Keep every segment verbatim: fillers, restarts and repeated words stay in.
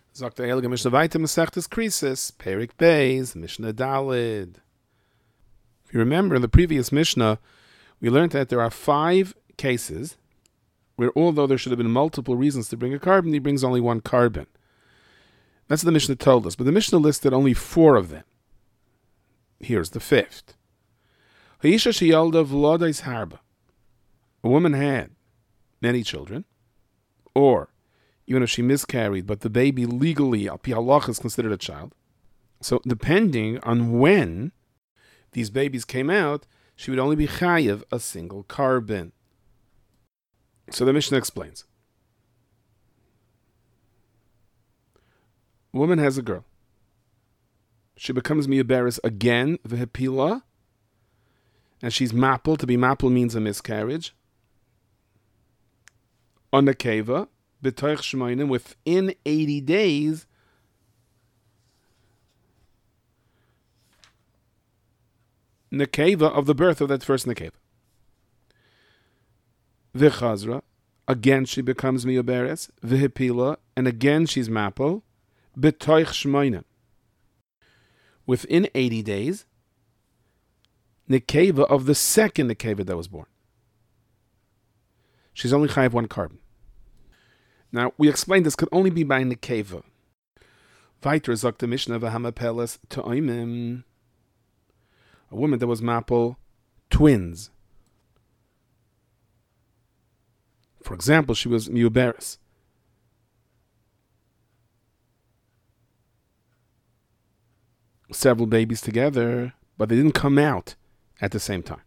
Sagt der Heilige Mishnah weiter, Masechtes Krisis, Perik Beis, Mishnah Dalid. If you remember, in the previous Mishnah, we learned that there are five cases where, although there should have been multiple reasons to bring a carbon, he brings only one carbon. That's what the Mishnah told us, but the Mishnah listed only four of them. Here's the fifth. Ha'isha sheyalda v'lodais harba. A woman had many children, or even if she miscarried, but the baby legally, al pi halach, is considered a child. So depending on when these babies came out, she would only be chayiv a single carbon. So the Mishnah explains. A woman has a girl. She becomes miyaberis again, v'hepila, and she's mapel. To be mapel means a miscarriage. On the keva, b'toich shmoinim, within eighty days, nekeva, of the birth of that first nekeva. V'chazra, again she becomes miyaberes, v'hepila, and again she's mapel, b'toich shmoinim. Within eighty days, nekeva of the second nekeva that was born. She's only chayiv one carbon. Now, we explained this could only be by nekeva. Weiter sagt the Mishnah v'hamapeles to'imim. A woman that was mapel twins. For example, she was miuberis. Several babies together, but they didn't come out at the same time.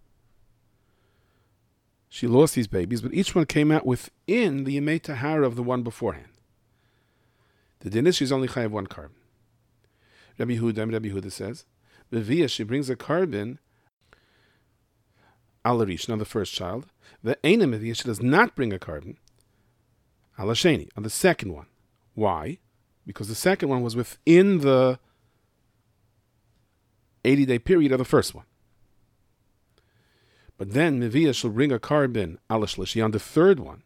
She lost these babies, but each one came out within the Yemei Tahara of the one beforehand. The din is she's only chayav one carbon. Rabbi Yehuda, Rabbi Yehuda says, Bevia, she brings a carbon, ala rishon, on the first child. The Eina Mevia, she does not bring a carbon, ala sheni, on the second one. Why? Because the second one was within the eighty-day period of the first one. But then Mevia shall bring a carbon ala shlishi on the third one,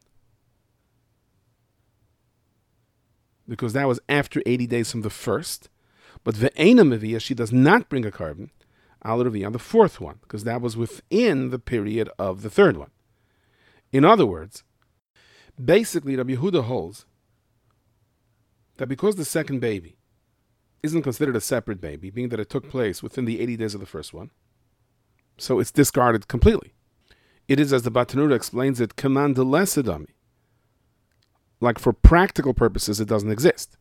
because that was after eighty days from the first. But ve'ena Mevia, she does not bring a carbon ala revi on the fourth one, because that was within the period of the third one. In other words, basically Rabbi Yehuda holds that because the second baby isn't considered a separate baby, being that it took place within the eighty days of the first one, so it's discarded completely. It is, as the Batanura explains it, command de lesedami. Like for practical purposes, it doesn't exist.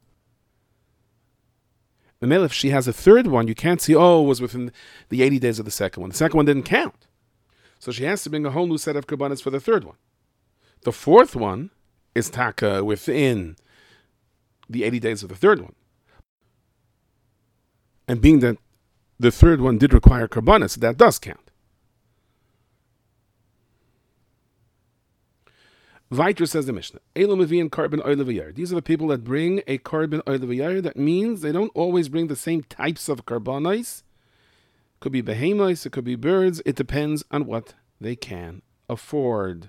The male, if she has a third one, you can't see, oh, it was within the eighty days of the second one. The second one didn't count. So she has to bring a whole new set of karbanos for the third one. The fourth one is taka within the eighty days of the third one. And being that the third one did require karbanos, that does count. Weiter says the Mishnah, Elo Mevian carbon oil of a These are the people that bring a carbon oil of a That means they don't always bring the same types of karbanos. It could be behemoths, it could be birds. It depends on what they can afford.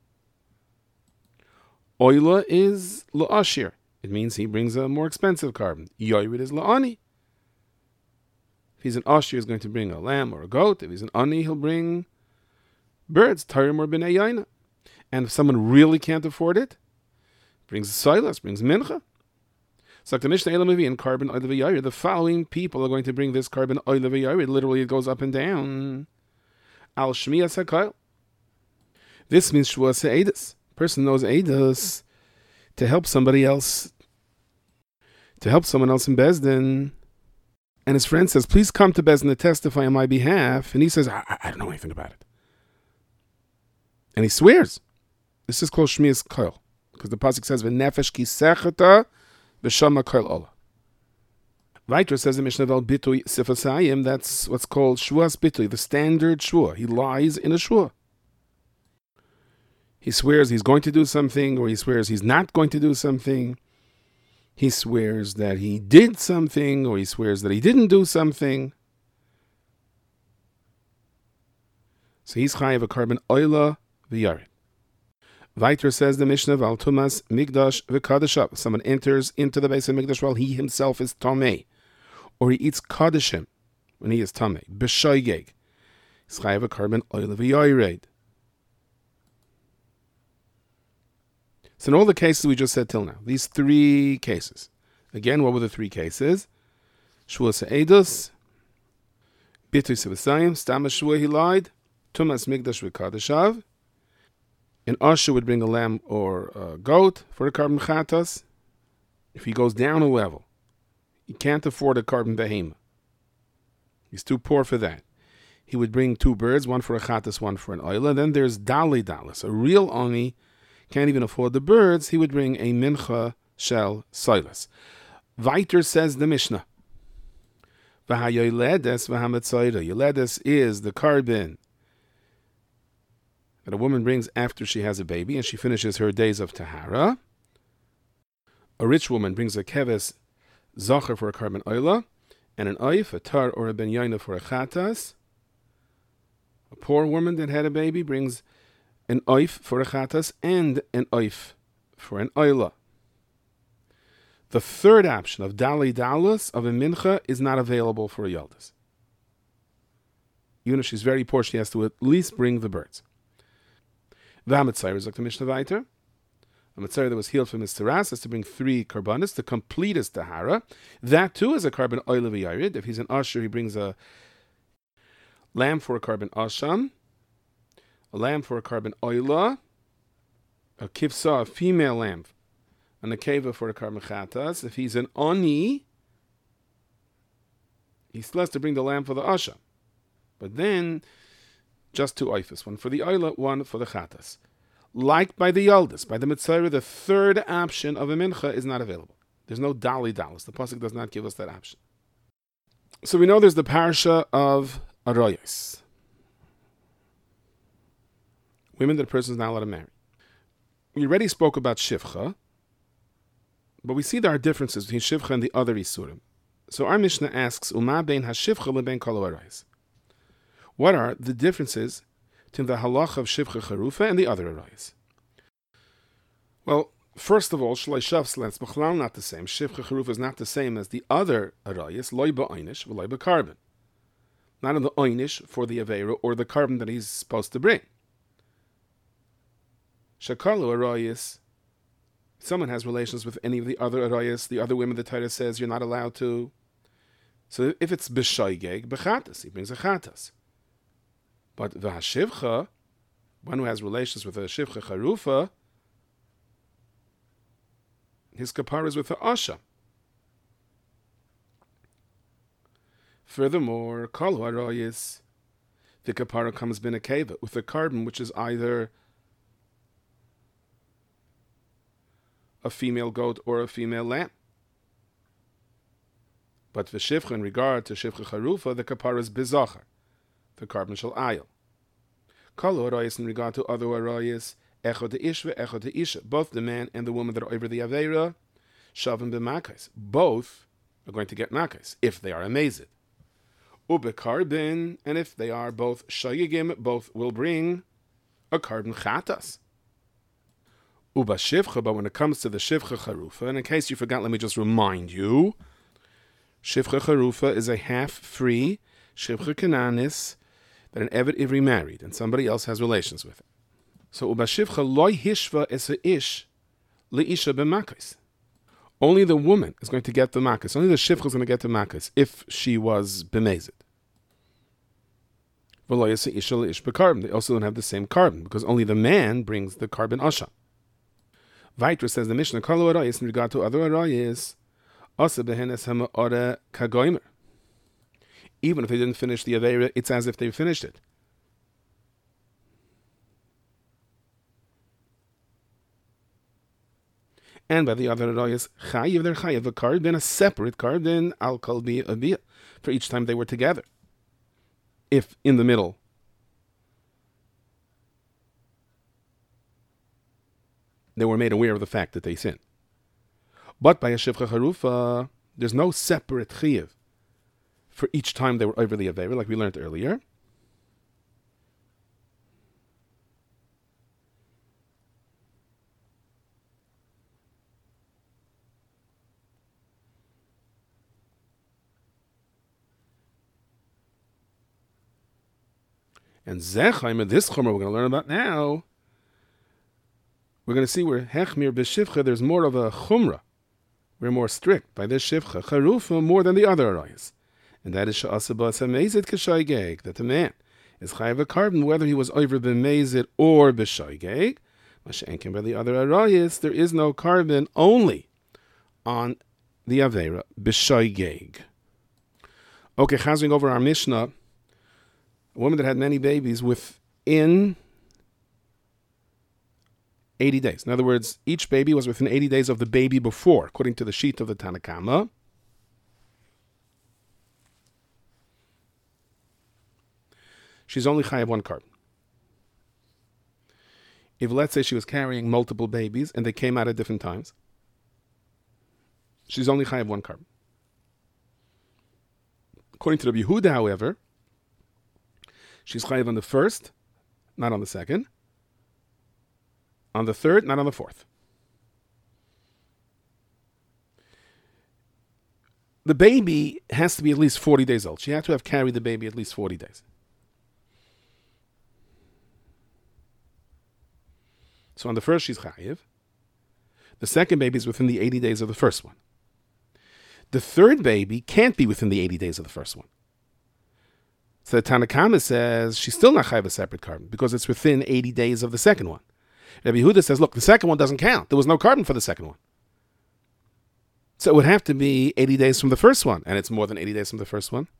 Oila is la'ashir. It means he brings a more expensive carbon. Yoyrid is la'ani. If he's an ashir, he's going to bring a lamb or a goat. If he's an ani, he'll bring birds, tarim or b'nei yaina. And if someone really can't afford it, brings silas, brings mincha. So the Mishnah Elam and carbon oil of a the following people are going to bring this carbon oil of a Literally, it goes up and down. Al shmiyas hakol. This means shvuas se'edus. Person knows edus to help somebody else, to help someone else in Bezdin. And his friend says, please come to Bezdin to testify on my behalf. And he says, I, I don't know anything about it. And he swears. This is called Shmiyas Koil, because the pasuk says, "V'nefesh kisechata b'shama koil ola." Weiter says the Mishnah Vel Bitui Sifasayim. That's what's called Shvuas Bitui, the standard Shvua. He lies in a Shvua. He swears he's going to do something, or he swears he's not going to do something. He swears that he did something, or he swears that he didn't do something. So he's chayav a carbon oila v'yared. Weiter says the Mishnah, Val Tumas Migdash v'Kadeshav. Someone enters into the base of Migdash while he himself is Tomei, or he eats Kadeshim when he is Tomei. B'Shoigeg. He's chayav a carbon oil v'yoyred. So in all the cases we just said till now, these three cases. Again, what were the three cases? Shua Se'edus, Bitu Sevasayim, Stama Shua he lied, Tumas Migdash v'Kadeshav. An usher would bring a lamb or a goat for the carbon chatas. If he goes down a level, he can't afford a carbon behema. He's too poor for that. He would bring two birds, one for a chatas, one for an oila. Then there's dali dalas. A real oni can't even afford the birds. He would bring a mincha shel soilas. Weiter says the Mishnah. V'hayoyledes v'hametzoyda. Yoledes is the carbon that a woman brings after she has a baby and she finishes her days of tahara. A rich woman brings a keves zacher for a carbon oila, and an oif, a tar or a ben yaina for a chatas. A poor woman that had a baby brings an oif for a chatas and an oif for an oila. The third option of dali dalus of a mincha is not available for a yaldis. Even if she's very poor, she has to at least bring the birds. The Hamitzayr is like the Mishnah Vayter. A Mitzayr that was healed from his teras has to bring three karbanis to complete his tahara. That too is a carbon oil of yarid. If he's an usher, he brings a lamb for a carbon asham, a lamb for a carbon oila, a kivsa, a female lamb, and a keva for a carbon chatas. If he's an oni, he still has to bring the lamb for the asham. But then just two oifas, one for the oila, one for the chatas. Like by the yaldis, by the mitzvah, the third option of a mincha is not available. There's no dali dalis. The pasuk does not give us that option. So we know there's the parasha of arayos, women that a person is not allowed to marry. We already spoke about shivcha, but we see there are differences between shivcha and the other isurim. So our Mishnah asks, Uma bein hashivcha lebein kol arayos. What are the differences between the halach of shivcha charufa and the other arayos? Well, first of all, shloi shavs lens b'chlal not the same. Shivcha charufa is not the same as the other arayos. Loi ba'oinish v'loi ba'karbon. Not in the oinish for the aveira or the carbon that he's supposed to bring. Shakalu arayos. Someone has relations with any of the other arayos, the other women the Torah says you're not allowed to. So if it's b'shoigeg, b'chatas, he brings a chatas. But the hashivcha, one who has relations with a shivcha charufa, his kapara is with the asha. Furthermore, kol harayis, the kapara comes bin a keva with a carbon which is either a female goat or a female lamb. But the shivcha, in regard to shivcha charufa, the kapara is bizachar. The carbon shall ayil. Kol arayis in regard to other arayis, echod de ishva, echod de isha. Both the man and the woman that are over the aveira, shavim b'makais. Both are going to get makais if they are amazed. Ube carbon, and if they are both shayigim, both will bring a carbon chatas. Uba shivcha, but when it comes to the shivcha charufa, and in case you forgot, let me just remind you, shivcha charufa is a half-free shivcha kananis that an Evet Ivri married, and somebody else has relations with it. So, Uba Shivcha loy hishva es a ish leisha b'makis. Only the woman is going to get the makis. Only the Shivcha is going to get the makis if she was b'mezid. V'loy es a isha leish b'karbon. They also don't have the same carbon, because only the man brings the carbon asha. Vaitra says the Mishnah, Kol arayis in regard to other arayis, asa behenes hama ora kagoimer. Even if they didn't finish the Aveira, it's as if they finished it. And by the other arayos, chayiv their chayiv a card, then a separate card, then al kalbi abiyah, for each time they were together. If in the middle they were made aware of the fact that they sinned. But by a shivcha charufa, there's no separate chayiv for each time they were over the Aveira, like we learned earlier. And Zechaimer, this Chomer we're going to learn about now, we're going to see where Hechmir b'Shivcha, there's more of a Chumrah. We're more strict by this Shivcha, Charufa, more than the other Arayas. And that is Sha'asa B'Asa Mezid K'Shaygeg, that the man is Chayav a carbon, whether he was over b'Mezid or b'Shaygeg. Mashenkin by the other Arayas, there is no carbon only on the Avera b'Shaygeg. Okay, chazing over our Mishnah, a woman that had many babies within eighty days. In other words, each baby was within eighty days of the baby before, according to the sheet of the Tanakama. She's only chayav one carbon. If, let's say, she was carrying multiple babies and they came out at different times, she's only chayav one carbon. According to Rabbi Yehuda, however, she's chayav on the first, not on the second. On the third, not on the fourth. The baby has to be at least forty days old. She had to have carried the baby at least forty days. So on the first, she's chayiv. The second baby is within the eighty days of the first one. The third baby can't be within the eighty days of the first one. So the Tanakama says she's still not chayiv a separate carbon because it's within eighty days of the second one. Rabbi Yehuda says, look, the second one doesn't count. There was no carbon for the second one. So it would have to be eighty days from the first one, and it's more than eighty days from the first one.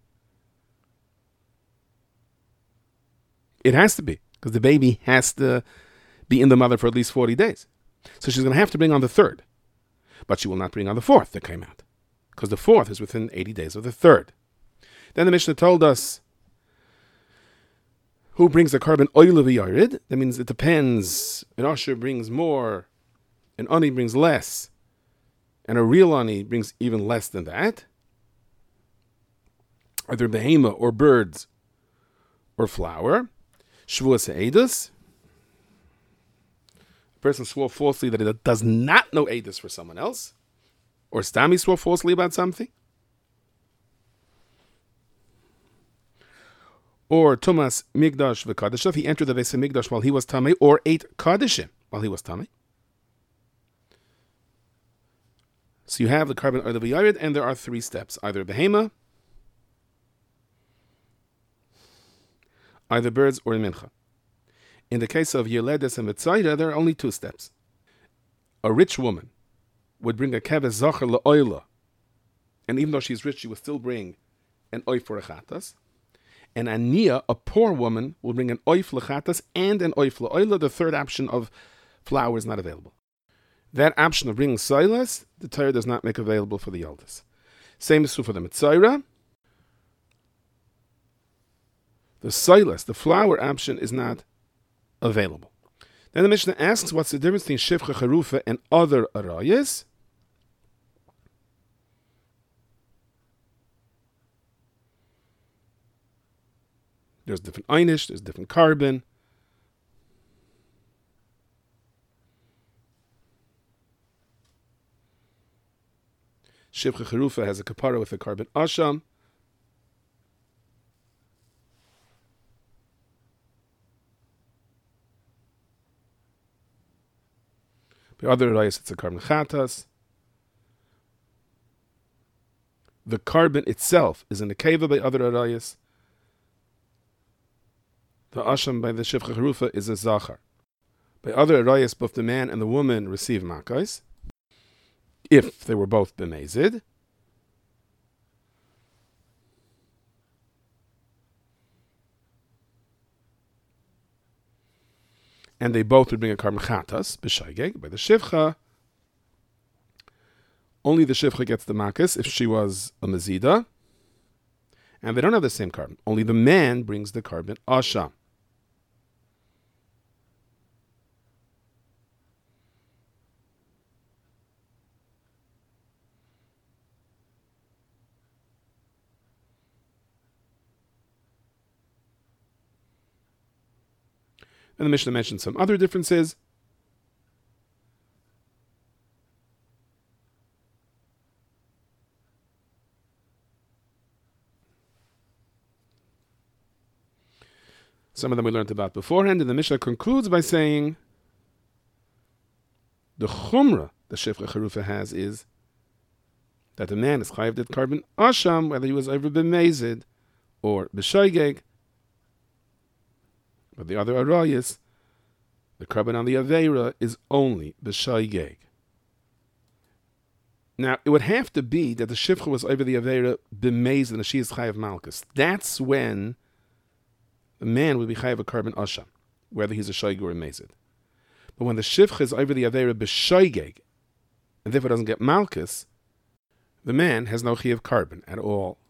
It has to be, because the baby has to be in the mother for at least forty days. So she's going to have to bring on the third. But she will not bring on the fourth that came out, because the fourth is within eighty days of the third. Then the Mishnah told us who brings the carbon oil v'yarid. That means it depends. An Asher brings more, an Ani brings less, and a real Ani brings even less than that. Either behema or birds or flour. Shvuas Eidus. A person swore falsely that he does not know Eidus for someone else. Or Stami swore falsely about something. Or Tumas Migdash v'Kaddish, if he entered the Beis Hamikdash while he was Tamei, or ate Kaddishim while he was Tamei. So you have the carbon oil v'yarid, and there are three steps: either behema, either birds, or mincha. In the case of Yeledes and Mitzayra, there are only two steps. A rich woman would bring a keves zacher le'oila, and even though she's rich, she would still bring an oif for a chatas. And Ania, a poor woman, will bring an oif lechatas and an oif le'oila. The third option of flour is not available. That option of bringing silas, the Torah does not make available for the eldest. Same is true for the Mitzayra. The silas, the flour option, is not available. Then the Mishnah asks, what's the difference between Shivcha Charufa and other arayas? There's different einish, there's different carbon. Shivcha Charufa has a kapara with a carbon asham. By other arayas, it's a carbon chatas. The carbon itself is in the keva by other arayas. The asham by the Shivcha Charufa is a zachar. By other arayas, both the man and the woman receive makais, if they were both b'mezid. And they both would bring a carbon chatas, b'shaygeg. By the Shivcha, only the Shivcha gets the makas if she was a mezida. And they don't have the same carbon. Only the man brings the carbon asham. And the Mishnah mentioned some other differences. Some of them we learned about beforehand, and the Mishnah concludes by saying the chumrah the Shifcha Charufa has is that the man is chayav det carbon asham, whether he was over b'mezid or b'shoigeg. But the other arayos, the carbon on the aveira is only b'shoigeg. Now, it would have to be that the Shifcha was over the aveira b'mezid and she is chayav malchus. That's when the man would be chayav a carbon asham, whether he's a shoigeg or a mezid. But when the Shifcha is over the aveira b'shoigeg, and therefore doesn't get malchus, the man has no chiyuv carbon at all.